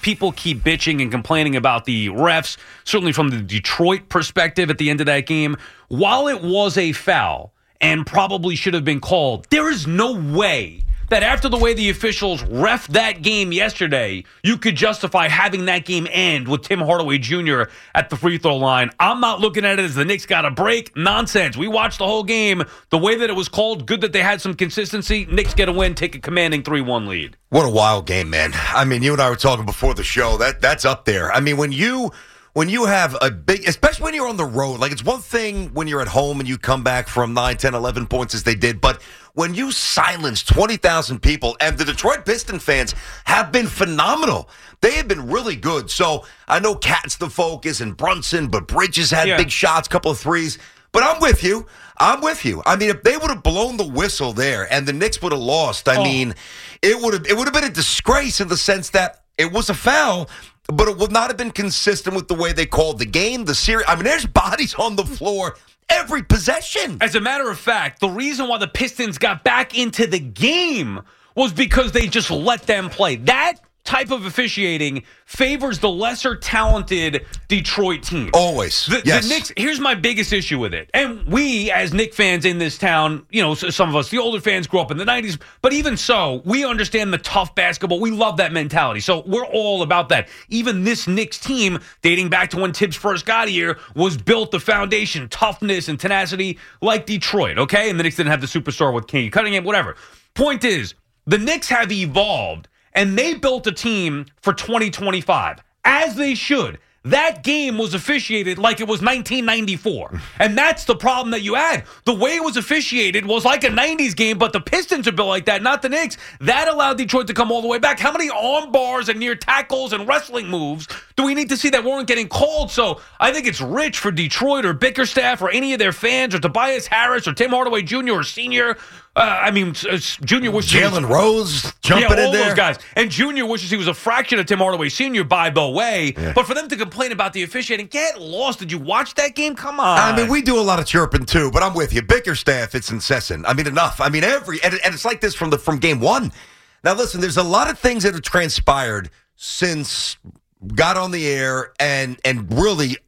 people keep bitching and complaining about the refs, certainly from the Detroit perspective at the end of that game, while it was a foul and probably should have been called, there is no way that after the way the officials reffed that game yesterday, you could justify having that game end with Tim Hardaway Jr. at the free throw line. I'm not looking at it as the Knicks got a break. Nonsense. We watched the whole game. The way that it was called, good that they had some consistency. Knicks get a win, take a commanding 3-1 lead. What a wild game, man. I mean, you and I were talking before the show. That's up there. I mean, when you have a big, especially when you're on the road, like it's one thing when you're at home and you come back from 9, 10, 11 points as they did, but when you silence 20,000 people, and the Detroit Piston fans have been phenomenal. They have been really good. So I know Cat's the focus and Brunson, but Bridges had big shots, couple of threes. But I'm with you. I mean, if they would have blown the whistle there and the Knicks would have lost, I mean, it would have been a disgrace in the sense that it was a foul, but it would not have been consistent with the way they called the game, the series. I mean, there's bodies on the floor every possession. As a matter of fact, the reason why the Pistons got back into the game was because they just let them play. That type of officiating favors the lesser talented Detroit team. Always. The Knicks, here's my biggest issue with it. And we, as Knicks fans in this town, you know, some of us, the older fans grew up in the 90s, but even so, we understand the tough basketball. We love that mentality. So we're all about that. Even this Knicks team, dating back to when Tibbs first got here, was built the foundation, toughness and tenacity like Detroit, okay? And the Knicks didn't have the superstar with Kenny Cunningham, whatever. Point is, the Knicks have evolved, and they built a team for 2025, as they should. That game was officiated like it was 1994. And that's the problem that you had. The way it was officiated was like a 90s game, but the Pistons are built like that, not the Knicks. That allowed Detroit to come all the way back. How many arm bars and near tackles and wrestling moves do we need to see that weren't getting called? So I think it's rich for Detroit or Bickerstaff or any of their fans or Tobias Harris or Tim Hardaway Jr. or Sr. Junior wishes Jalen Rose jumping in there. all those guys. And Junior wishes he was a fraction of Tim Hardaway Sr. by the way. Yeah. But for them to complain about the officiating, get lost. Did you watch that game? Come on. I mean, we do a lot of chirping too, but I'm with you. Bickerstaff, it's incessant. I mean, enough. I mean, and it's like this from game one. Now, listen, there's a lot of things that have transpired since got on the air, and really,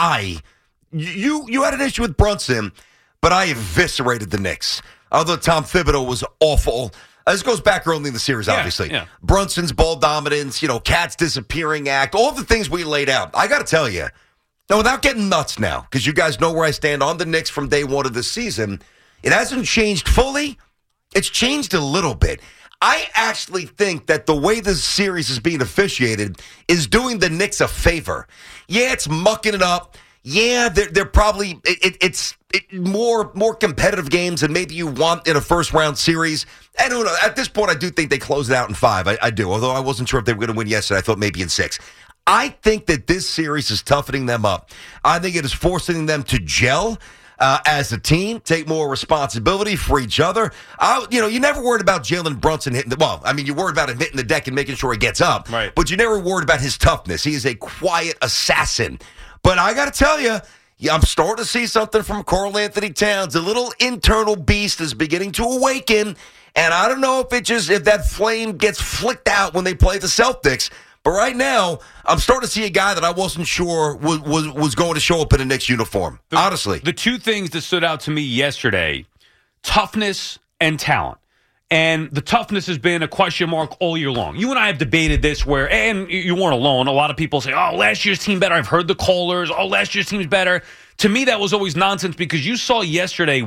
you had an issue with Brunson, but I eviscerated the Knicks. Although Tom Thibodeau was awful. This goes back early in the series, obviously. Yeah. Brunson's ball dominance, Cat's disappearing act, all the things we laid out. I got to tell you, now without getting nuts now, because you guys know where I stand on the Knicks from day one of the season, it hasn't changed fully. It's changed a little bit. I actually think that the way this series is being officiated is doing the Knicks a favor. Yeah, it's mucking it up. Yeah, they're probably it's more competitive games than maybe you want in a first-round series. And who knows, at this point, I do think they close it out in 5. I do, although I wasn't sure if they were going to win yesterday. I thought maybe in 6. I think that this series is toughening them up. I think it is forcing them to gel as a team, take more responsibility for each other. You never worried about Jalen Brunson hitting you worried about him hitting the deck and making sure he gets up. Right. But you never worried about his toughness. He is a quiet assassin. But I got to tell you, I'm starting to see something from Karl Anthony Towns. A little internal beast is beginning to awaken, and I don't know if that flame gets flicked out when they play the Celtics. But right now, I'm starting to see a guy that I wasn't sure was going to show up in a Knicks uniform, honestly. The two things that stood out to me yesterday, toughness and talent. And the toughness has been a question mark all year long. You and I have debated this and you weren't alone. A lot of people say, last year's team better. I've heard the callers. Last year's team's better. To me, that was always nonsense because you saw yesterday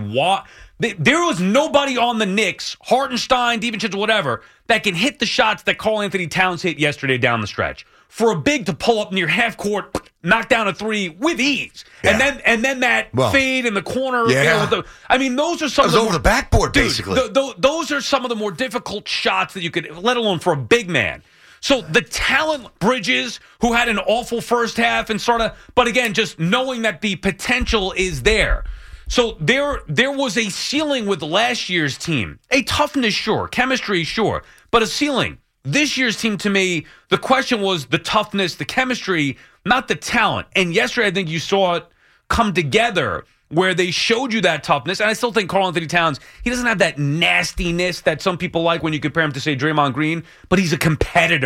there was nobody on the Knicks, Hartenstein, DiVincenzo, whatever, that can hit the shots that Karl Anthony Towns hit yesterday down the stretch. For a big to pull up near half court, knock down a 3 with ease, and then that fade in the corner. Yeah. Those are some of the over the backboard, basically. Those are some of the more difficult shots that you could, let alone for a big man. So the talent, Bridges, who had an awful first half and but again, just knowing that the potential is there. So there was a ceiling with last year's team. A toughness, sure. Chemistry, sure. But a ceiling. This year's team, to me, the question was the toughness, the chemistry, not the talent. And yesterday, I think you saw it come together where they showed you that toughness. And I still think Karl Anthony Towns, he doesn't have that nastiness that some people like when you compare him to, say, Draymond Green, but he's a competitor.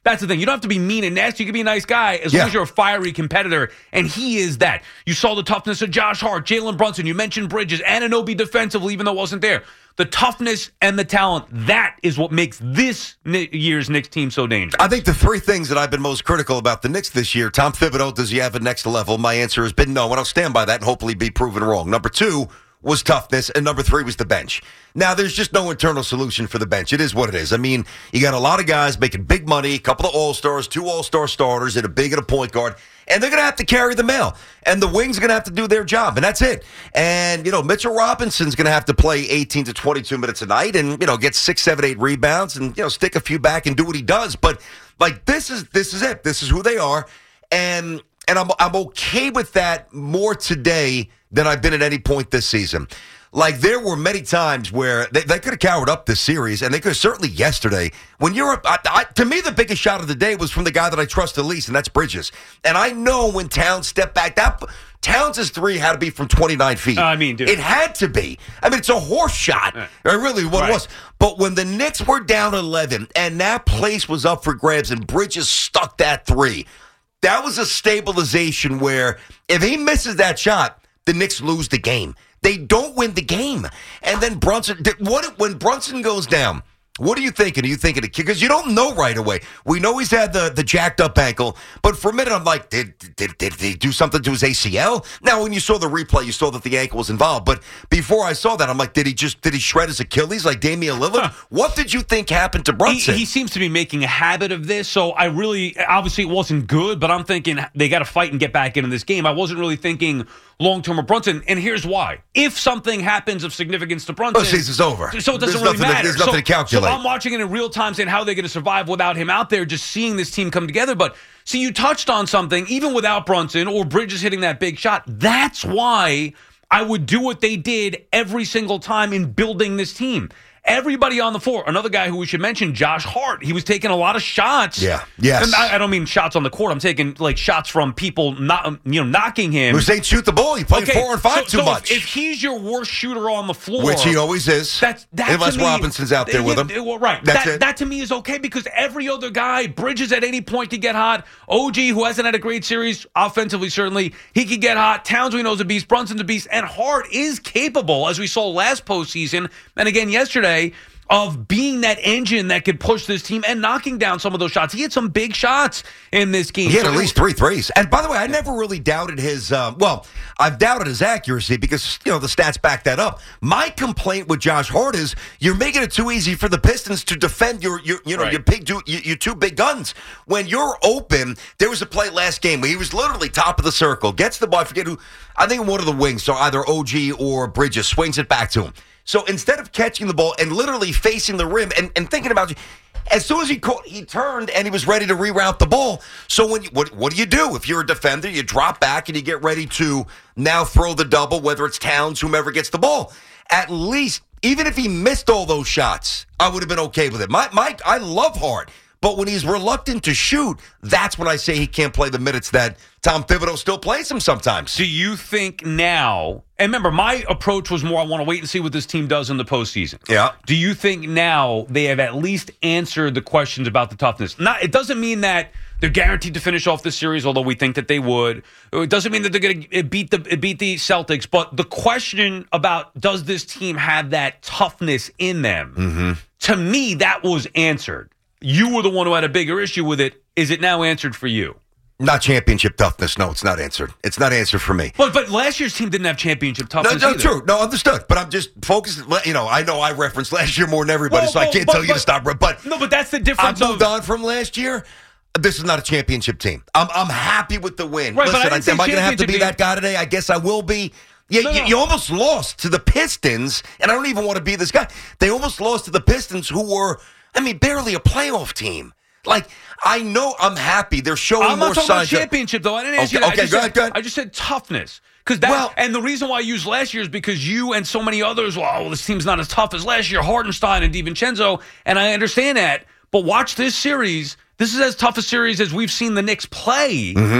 That's the thing. You don't have to be mean and nasty. You can be a nice guy as long as you're a fiery competitor, and he is that. You saw the toughness of Josh Hart, Jalen Brunson. You mentioned Bridges, Anunoby defensively, even though it wasn't there. The toughness and the talent, that is what makes this year's Knicks team so dangerous. I think the three things that I've been most critical about the Knicks this year, Tom Thibodeau, does he have a next level? My answer has been no, and I'll stand by that and hopefully be proven wrong. Number 2 was toughness, and number 3 was the bench. Now, there's just no internal solution for the bench. It is what it is. I mean, you got a lot of guys making big money, a couple of all-stars, 2 all-star starters, and a big and a point guard, and they're going to have to carry the mail. And the wings are going to have to do their job, and that's it. And, Mitchell Robinson's going to have to play 18 to 22 minutes a night and, get 6, 7, 8 rebounds and, stick a few back and do what he does. But, this is it. This is who they are. And I'm okay with that more today than I've been at any point this season. There were many times where they could have cowered up this series, and they could have certainly yesterday. When you're up, to me, the biggest shot of the day was from the guy that I trust the least, and that's Bridges. And I know when Towns stepped back, Towns' 3 had to be from 29 feet. Dude. It had to be. It's a horse shot. It really what it was. But when the Knicks were down 11, and that place was up for grabs, and Bridges stuck that 3, that was a stabilization where if he misses that shot, the Knicks lose the game. They don't win the game. And then when Brunson goes down, what are you thinking? Are you thinking of, because you don't know right away. We know he's had the jacked up ankle, but for a minute I'm like, did he do something to his ACL? Now, when you saw the replay, you saw that the ankle was involved. But before I saw that, I'm like, did he shred his Achilles like Damian Lillard? What did you think happened to Brunson? He seems to be making a habit of this. So obviously it wasn't good, but I'm thinking they got to fight and get back into this game. I wasn't really thinking long-term of Brunson, and here's why. If something happens of significance to Brunson... season's over. So it doesn't really matter. There's nothing to calculate. So I'm watching it in real time, saying how they're going to survive without him out there, just seeing this team come together. But, see, you touched on something, even without Brunson or Bridges hitting that big shot, that's why I would do what they did every single time in building this team. Everybody on the floor. Another guy who we should mention, Josh Hart. He was taking a lot of shots. Yeah. Yes. And I don't mean shots on the court. I'm taking shots from people knocking him. Who saying shoot the ball? He played 4 and 5 too much. If he's your worst shooter on the floor, which he always is, unless Robinson's out there with him. Right. That to me is okay because every other guy, Bridges at any point could get hot. OG, who hasn't had a great series offensively, certainly he could get hot. Towns, we know, is a beast. Brunson's a beast, and Hart is capable, as we saw last postseason, and again yesterday, of being that engine that could push this team and knocking down some of those shots. He had some big shots in this game. He had at least 3 threes. And by the way, I never really doubted his, I've doubted his accuracy because, the stats back that up. My complaint with Josh Hart is you're making it too easy for the Pistons to defend your two big guns. When you're open, there was a play last game where he was literally top of the circle, gets the ball, I forget who, I think one of the wings, so either OG or Bridges swings it back to him. So instead of catching the ball and literally facing the rim and thinking about, as soon as he turned and he was ready to reroute the ball. So what do you do? If you're a defender, you drop back and you get ready to now throw the double, whether it's Towns, whomever gets the ball. At least, even if he missed all those shots, I would have been okay with it. I love Hart. But when he's reluctant to shoot, that's when I say he can't play the minutes that Tom Thibodeau still plays him sometimes. Do you think now, and remember, my approach was more I want to wait and see what this team does in the postseason. Yeah. Do you think now they have at least answered the questions about the toughness? It doesn't mean that they're guaranteed to finish off the series, although we think that they would. It doesn't mean that they're going to beat the Celtics. But the question about does this team have that toughness in them, to me, that was answered. You were the one who had a bigger issue with it. Is it now answered for you? Not championship toughness. No, it's not answered. It's not answered for me. But last year's team didn't have championship toughness either. True. No, understood. But I'm just focused. I know I referenced last year more than everybody, so I can't tell you to stop. But that's the difference. I moved on from last year. This is not a championship team. I'm happy with the win. Right, listen, am I going to have to be that guy today? I guess I will be. Yeah, you almost lost to the Pistons, and I don't even want to be this guy. They almost lost to the Pistons, who were, barely a playoff team. I know I'm happy. They're showing more signs. I'm not talking about championship, though. I didn't ask you that. Okay, go ahead. I just said toughness. And the reason why I used last year is because you and so many others, this team's not as tough as last year, Hartenstein and DiVincenzo, and I understand that. But watch this series. This is as tough a series as we've seen the Knicks play.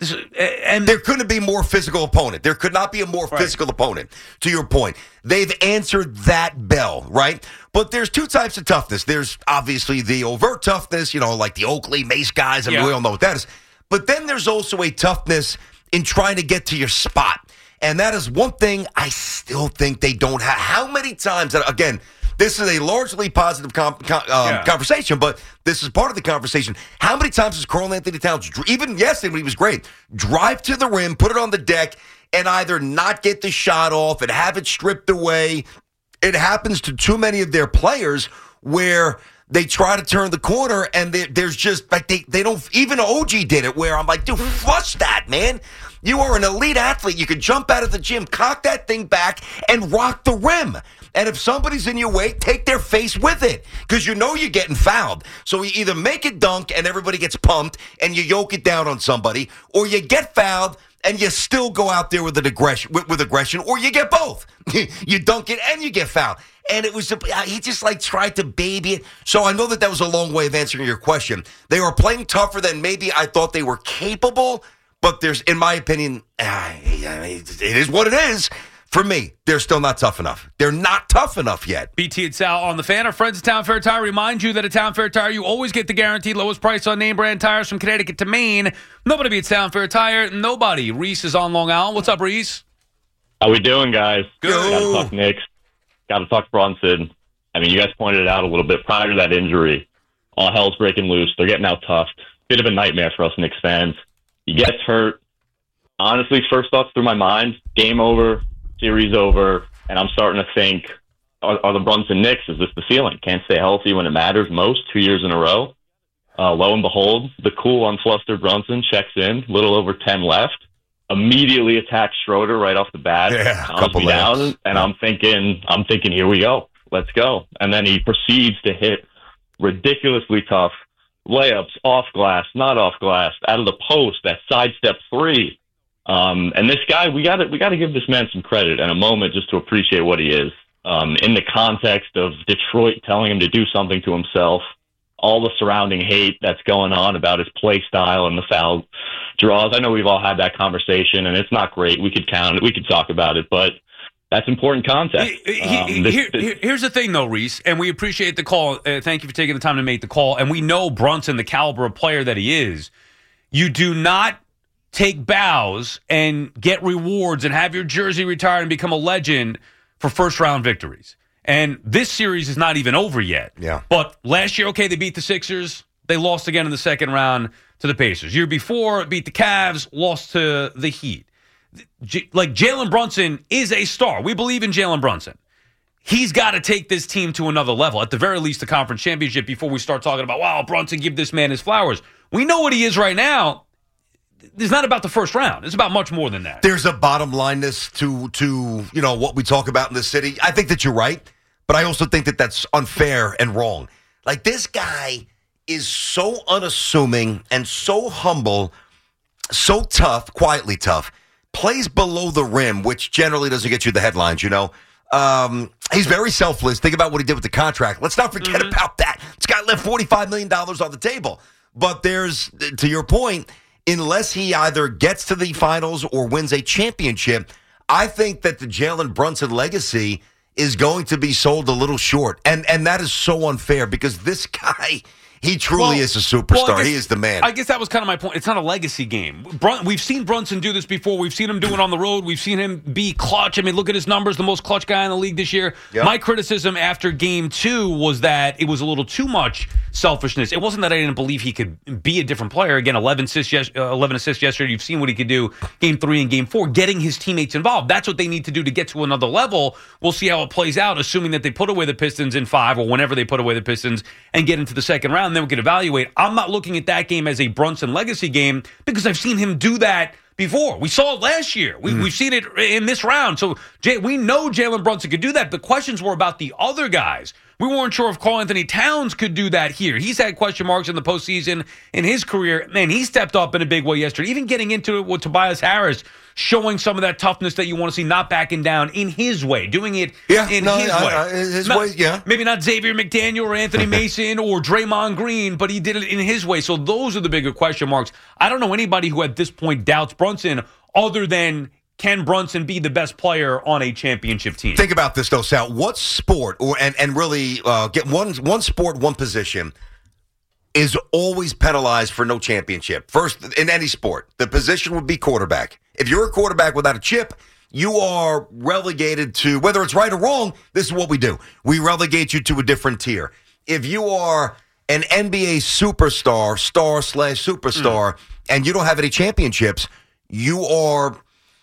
And there couldn't be more physical opponent. There could not be a more physical opponent, to your point. They've answered that bell, right? But there's two types of toughness. There's obviously the overt toughness, like the Oakley, Mace guys. I mean, we all know what that is. But then there's also a toughness in trying to get to your spot. And that is one thing I still think they don't have. How many times, again, this is a largely positive conversation, but this is part of the conversation. How many times has Karl-Anthony Towns, even yesterday when he was great, drive to the rim, put it on the deck, and either not get the shot off and have it stripped away? It happens to too many of their players where they try to turn the corner and there's just like they don't. Even OG did it where I'm like, dude, flush that, man. You are an elite athlete. You can jump out of the gym, cock that thing back, and rock the rim. And if somebody's in your way, take their face with it because you know you're getting fouled. So you either make it dunk and everybody gets pumped and you yoke it down on somebody, or you get fouled and you still go out there with aggression, or you get both. You dunk it and you get fouled. And it was he just tried to baby it. So I know that was a long way of answering your question. They were playing tougher than maybe I thought they were capable. But there's, in my opinion, it is what it is. For me, they're still not tough enough. They're not tough enough yet. BT and Sal on the Fan. Our friends at Town Fair Tire remind you that at Town Fair Tire, you always get the guaranteed lowest price on name brand tires from Connecticut to Maine. Nobody beats Town Fair Tire. Nobody. Reese is on Long Island. What's up, Reese? How we doing, guys? Good. Got to talk Knicks. Got to talk Brunson. I mean, you guys pointed it out a little bit prior to that injury. All hell's breaking loose. They're getting out tough. Bit of a nightmare for us Knicks fans. He gets hurt. Honestly, first thoughts through my mind, game over, series over, and I'm starting to think, are the Brunson Knicks, is this the ceiling? Can't stay healthy when it matters most, 2 years in a row. Lo and behold, the cool, unflustered Brunson checks in, little over 10 left, immediately attacks Schroeder right off the bat, calms me down, and I'm thinking, here we go, let's go. And then he proceeds to hit ridiculously tough layups, off glass, not off glass, out of the post, that sidestep three. And this guy, we got to give this man some credit and a moment just to appreciate what he is. In the context of Detroit telling him to do something to himself, all the surrounding hate that's going on about his play style and the foul draws. I know we've all had that conversation, and it's not great. We could count it, we could talk about it, but that's important context. Here's the thing, though, Reese, and we appreciate the call. Thank you for taking the time to make the call. And we know Brunson, the caliber of player that he is. You do not take bows and get rewards and have your jersey retired and become a legend for first-round victories. And this series is not even over yet. Yeah. But last year, okay, they beat the Sixers. They lost again in the second round to the Pacers. Year before, beat the Cavs, lost to the Heat. Jalen Brunson is a star. We believe in Jalen Brunson. He's got to take this team to another level, at the very least the conference championship, before we start talking about, wow, Brunson, give this man his flowers. We know what he is right now. It's not about the first round. It's about much more than that. There's a bottom lineness to what we talk about in the city. I think that you're right, but I also think that that's unfair and wrong. Like, this guy is so unassuming and so humble, so tough, quietly tough, plays below the rim, which generally doesn't get you the headlines, He's very selfless. Think about what he did with the contract. Let's not forget about that. This guy left $45 million on the table. But there's, to your point, unless he either gets to the finals or wins a championship, I think that the Jalen Brunson legacy is going to be sold a little short. And that is so unfair because this guy, he truly is a superstar. He is the man. I guess that was kind of my point. It's not a legacy game. We've seen Brunson do this before. We've seen him do it on the road. We've seen him be clutch. I mean, look at his numbers, the most clutch guy in the league this year. Yep. My criticism after game 2 was that it was a little too much selfishness. It wasn't that I didn't believe he could be a different player. Again, 11 assists yesterday. You've seen what he could do game 3 and game 4, getting his teammates involved. That's what they need to do to get to another level. We'll see how it plays out, assuming that they put away the Pistons in 5 or whenever they put away the Pistons and get into the second round. Then we can evaluate. I'm not looking at that game as a Brunson legacy game because I've seen him do that before. We saw it last year. We've seen it in this round. So we know Jalen Brunson could do that. The questions were about the other guys. We weren't sure if Karl-Anthony Towns could do that here. He's had question marks in the postseason in his career. Man, he stepped up in a big way yesterday. Even getting into it with Tobias Harris, showing some of that toughness that you want to see, not backing down in his way, doing it in his way. Yeah. Maybe not Xavier McDaniel or Anthony Mason or Draymond Green, but he did it in his way. So those are the bigger question marks. I don't know anybody who at this point doubts Brunson other than can Brunson be the best player on a championship team? Think about this, though, Sal. What sport, and really get one sport, one position, is always penalized for no championship? First, in any sport, the position would be quarterback. If you're a quarterback without a chip, you are relegated to, whether it's right or wrong, this is what we do. We relegate you to a different tier. If you are an NBA superstar, star/superstar, and you don't have any championships, you are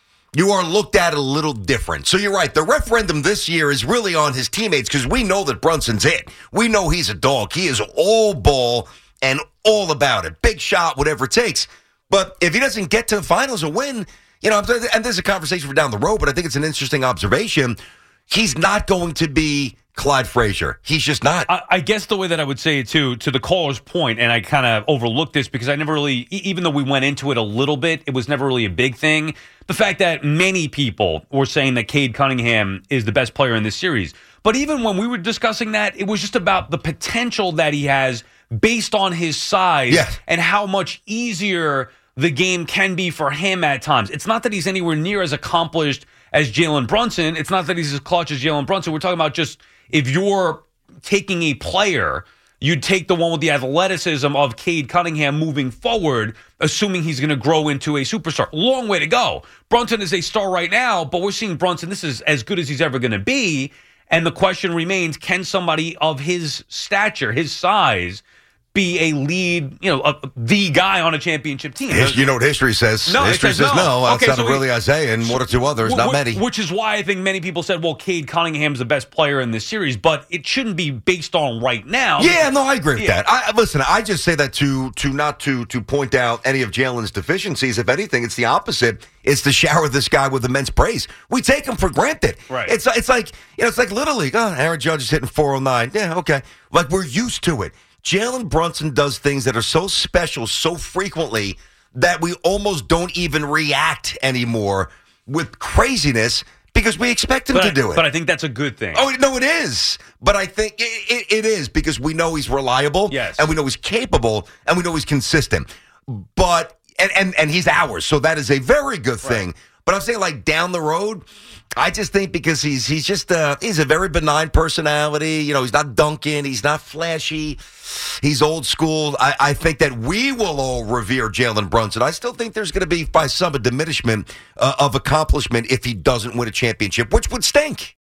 looked at a little different. So you're right. The referendum this year is really on his teammates because we know that Brunson's it. We know he's a dog. He is all ball and all about it. Big shot, whatever it takes. But if he doesn't get to the finals or win, and there's a conversation for down the road, but I think it's an interesting observation. He's not going to be Clyde Frazier. He's just not. I guess the way that I would say it, too, to the caller's point, and I kind of overlooked this because I never really, even though we went into it a little bit, it was never really a big thing. The fact that many people were saying that Cade Cunningham is the best player in this series. But even when we were discussing that, it was just about the potential that he has based on his size and how much easier the game can be for him at times. It's not that he's anywhere near as accomplished as Jalen Brunson. It's not that he's as clutch as Jalen Brunson. We're talking about just if you're taking a player, you'd take the one with the athleticism of Cade Cunningham moving forward, assuming he's going to grow into a superstar. Long way to go. Brunson is a star right now, but we're seeing Brunson, this is as good as he's ever going to be. And the question remains, can somebody of his stature, his size, be a lead, the guy on a championship team? You know what history says? No, history says no. Okay, outside of really Isaiah and one or two others, not many. Which is why I think many people said, well, Cade Cunningham's the best player in this series, but it shouldn't be based on right now. Yeah, no, I agree with that. Listen, I just say that to not to point out any of Jalen's deficiencies. If anything, it's the opposite. It's to shower this guy with immense praise. We take him for granted. Right. It's like Little League. Oh, Aaron Judge is hitting 409. Yeah, okay. Like we're used to it. Jalen Brunson does things that are so special so frequently that we almost don't even react anymore with craziness because we expect him to do it. But I think that's a good thing. Oh, no, it is. But I think it is because we know he's reliable. Yes. And we know he's capable and we know he's consistent. But, and he's ours. So that is a very good thing. Right. But I'm saying like down the road, I just think because he's just he's a very benign personality. He's not Duncan. He's not flashy. He's old school. I think that we will all revere Jalen Brunson. I still think there's going to be, by some, a diminishment of accomplishment if he doesn't win a championship, which would stink.